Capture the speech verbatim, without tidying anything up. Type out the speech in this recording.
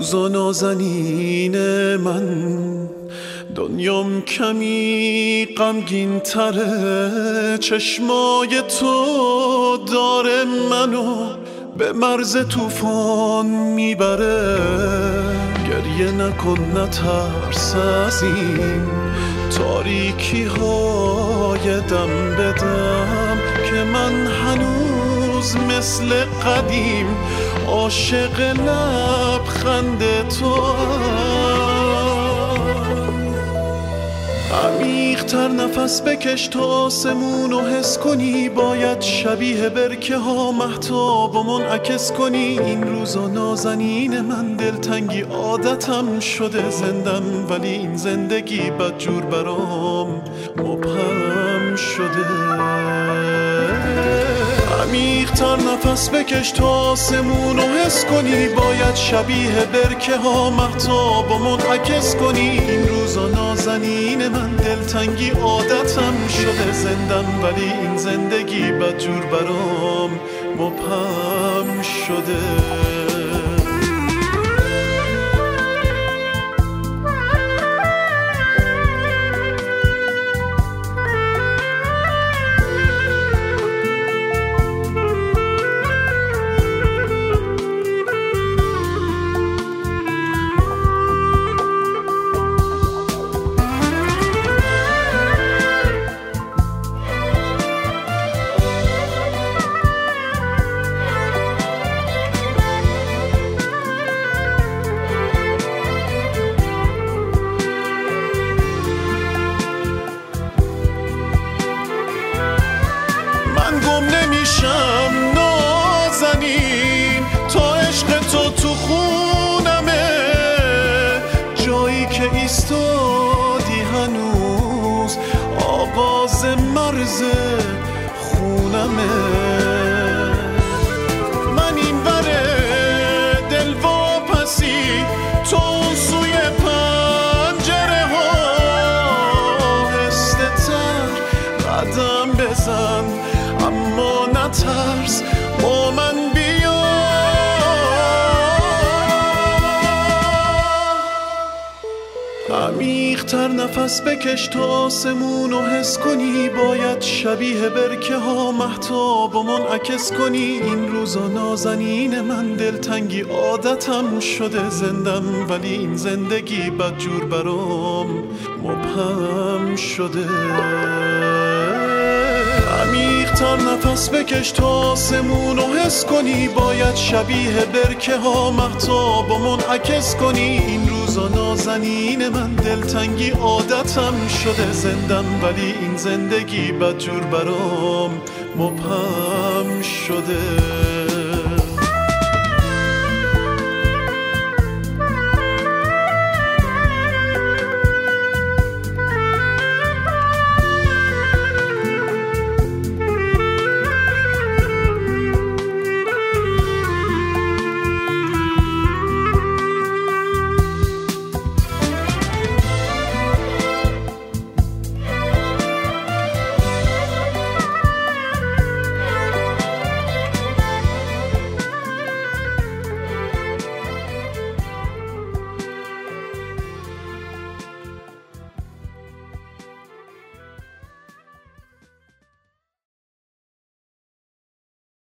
روزا نازنین من، دنیام کمی غمگین تره، چشمای تو داره منو به مرز طوفان میبره. گریه نکن نترس از این تاریکی های دم بدم، که من هنوز مثل قدیم عاشق لبخند تو. عمیق‌تر نفس بکش تا آسمونو حس کنی، باید شبیه برکه ها مهتابو منعکس کنی. این روزا نازنین من، دلتنگی عادتم شده زندم، ولی این زندگی بدجور برام مبهم شده. عمیق‌تر نفس بکش تا آسمونو حس کنی، باید شبیه برکه ها مهتابو منعکس کنی. این روزا نازنین من، دلتنگی عادتم شده زندم، ولی این زندگی بدجور برام مبهم شده. من گم نمیشم نازنین، تا عشق تو تو خونمه، جایی که ایستادی هنوز آغاز مرز خونمه. من این وره دل واپسی، تو اون سوی پنجره ها، آهسته تر قدم بزن اما نترس، با من بیا. عمیق‌تر نفس بکش تا آسمونو حس کنی، باید شبیه برکه ها مهتابو منعکس کنی. این روزا نازنین من، دلتنگی عادتم شده زندم، ولی این زندگی بدجور برام مبهم شده. عمیق‌تر نفس بکش تا آسمونو حس کنی، باید شبیه برکه ها مهتابو منعکس کنی. این روزا نازنین من، دلتنگی عادتم شده زندم، ولی این زندگی بدجور برام مبهم شده.